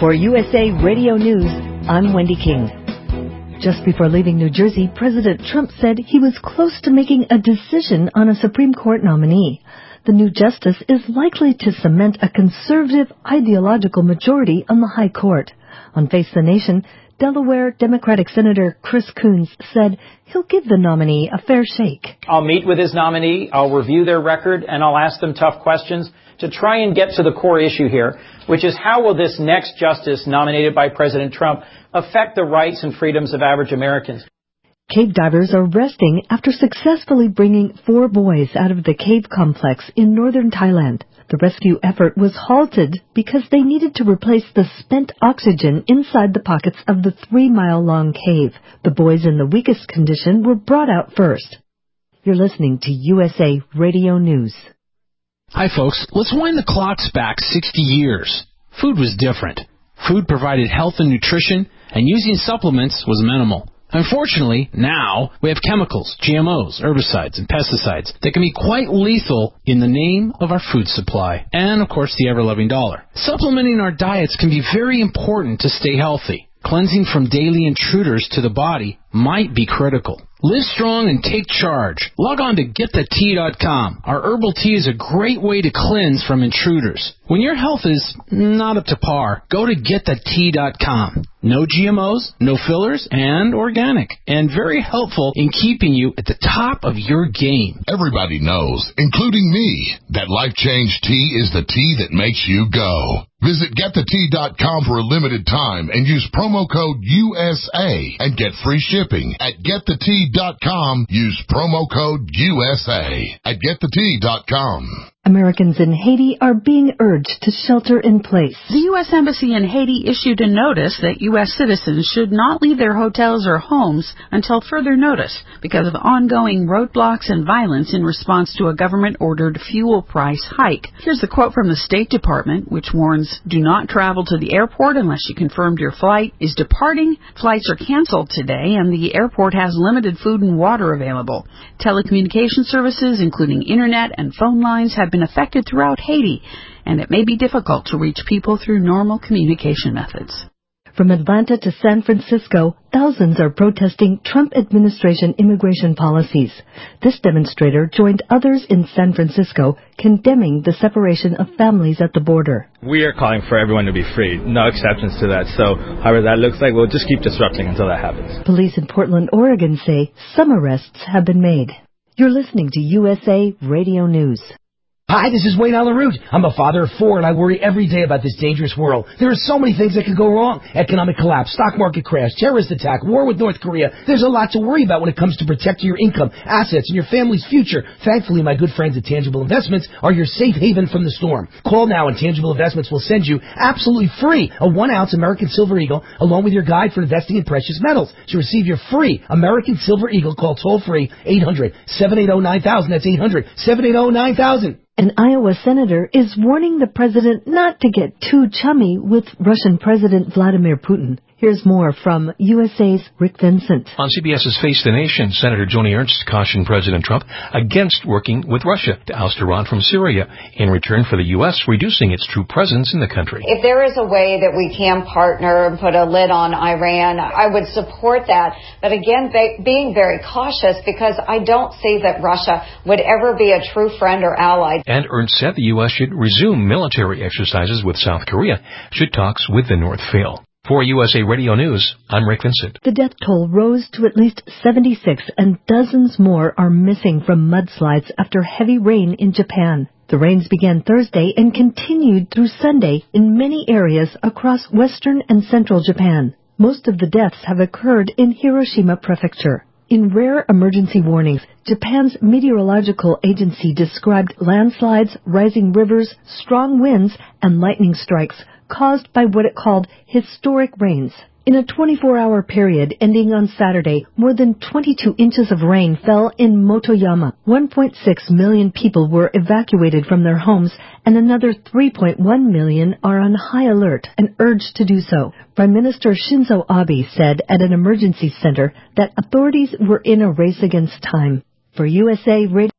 For USA Radio News, I'm Wendy King. Just before leaving New Jersey, President Trump said he was close to making a decision on a Supreme Court nominee. The new justice is likely to cement a conservative ideological majority on the High Court. On Face the Nation, Delaware Democratic Senator Chris Coons said he'll give the nominee a fair shake. I'll meet with his nominee, I'll review their record, and I'll ask them tough questions to try and get to the core issue here, which is how will this next justice nominated by President Trump affect the rights and freedoms of average Americans? Cave divers are resting after successfully bringing 4 boys out of the cave complex in northern Thailand. The rescue effort was halted because they needed to replace the spent oxygen inside the pockets of the 3-mile-long cave. The boys in the weakest condition were brought out first. You're listening to USA Radio News. Hi, folks. Let's wind the clocks back 60 years. Food was different. Food provided health and nutrition, and using supplements was minimal. Unfortunately, now we have chemicals, GMOs, herbicides, and pesticides that can be quite lethal in the name of our food supply and, of course, the ever-loving dollar. Supplementing our diets can be very important to stay healthy. Cleansing from daily intruders to the body might be critical. Live strong and take charge. Log on to GetTheTea.com. Our herbal tea is a great way to cleanse from intruders. When your health is not up to par, go to GetTheTea.com. No GMOs, no fillers, and organic. And very helpful in keeping you at the top of your game. Everybody knows, including me, that Life Change Tea is the tea that makes you go. Visit GetTheTea.com for a limited time and use promo code USA and get free shipping. At GetTheTea.com, use promo code USA at GetTheTea.com. Americans in Haiti are being urged to shelter in place. The U.S. Embassy in Haiti issued a notice that U.S. citizens should not leave their hotels or homes until further notice because of ongoing roadblocks and violence in response to a government-ordered fuel price hike. Here's a quote from the State Department, which warns, "Do not travel to the airport unless you confirmed your flight is departing. Flights are canceled today, and the airport has limited food and water available. Telecommunication services, including internet and phone lines, have been affected throughout Haiti, and it may be difficult to reach people through normal communication methods." From Atlanta to San Francisco, thousands are protesting Trump administration immigration policies. This demonstrator joined others in San Francisco condemning the separation of families at the border. We are calling for everyone to be free. No exceptions to that. So, however that looks like, we'll just keep disrupting until that happens. Police in Portland, Oregon say some arrests have been made. You're listening to USA Radio News. Hi, this is Wayne Allen Root. I'm a father of 4, and I worry every day about this dangerous world. There are so many things that could go wrong. Economic collapse, stock market crash, terrorist attack, war with North Korea. There's a lot to worry about when it comes to protecting your income, assets, and your family's future. Thankfully, my good friends at Tangible Investments are your safe haven from the storm. Call now, and Tangible Investments will send you absolutely free a 1-ounce American Silver Eagle along with your guide for investing in precious metals. To receive your free American Silver Eagle, call toll-free 800-780-9000. That's 800-780-9000. An Iowa senator is warning the president not to get too chummy with Russian President Vladimir Putin. Here's more from USA's Rick Vincent. On CBS's Face the Nation, Senator Joni Ernst cautioned President Trump against working with Russia to oust Iran from Syria in return for the U.S. reducing its troop presence in the country. If there is a way that we can partner and put a lid on Iran, I would support that. But again, being very cautious because I don't see that Russia would ever be a true friend or ally. And Ernst said the U.S. should resume military exercises with South Korea should talks with the North fail. For USA Radio News, I'm Rick Vincent. The death toll rose to at least 76, and dozens more are missing from mudslides after heavy rain in Japan. The rains began Thursday and continued through Sunday in many areas across western and central Japan. Most of the deaths have occurred in Hiroshima Prefecture. In rare emergency warnings, Japan's meteorological agency described landslides, rising rivers, strong winds, and lightning strikes caused by what it called historic rains. In a 24-hour period ending on Saturday, more than 22 inches of rain fell in Motoyama. 1.6 million people were evacuated from their homes, and another 3.1 million are on high alert and urged to do so. Prime Minister Shinzo Abe said at an emergency center that authorities were in a race against time. For USA Radio